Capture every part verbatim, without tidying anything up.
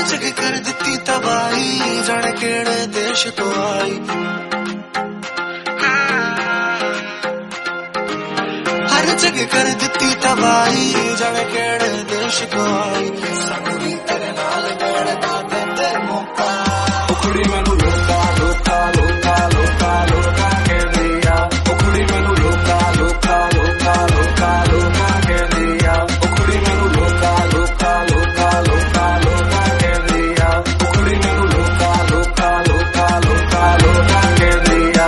जगह कर दिती तबाही, जाने केड़े देश तो आई। हर जगह कर दिती तबाही, जाने केड़े देश तो आई। सानू भी तेरे नाल बैठदा दे मौका, कुड़ी मैनू लोका लोका लोका लोका लोका कह दिया। कुड़ी मैनू लोका लोका लोका लोका लोका कह दिया। कुड़ी मैनू लोका लोका लोका लोका लोका कह दिया। कुड़ी मैनू लोका लोका लोका लोका लोका कह दिया।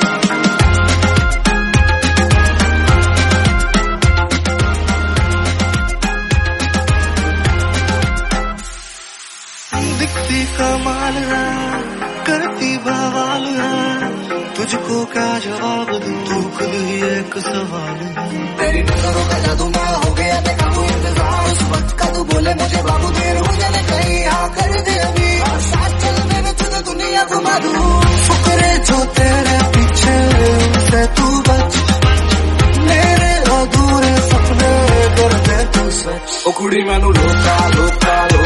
दिखती कमाल है, करती बवाल है, तुझको क्या जवाब दूं, तू खुद ही एक सवाल है। तेरी नजरों का जादू मैं हो गया देखा तू इंतजार, उस वक्त का तू बोले मुझे बाबू देर हो जाने कहीं आ कर दे अभी, साथ चलने में तुझे दुनिया घुमा दूं। शुक्र जो तेरे पीछे उनसे तू बच, मेरे अधूरे सपने कर दे तू सच। ओ कुड़ी मैनू लोका लोका लोका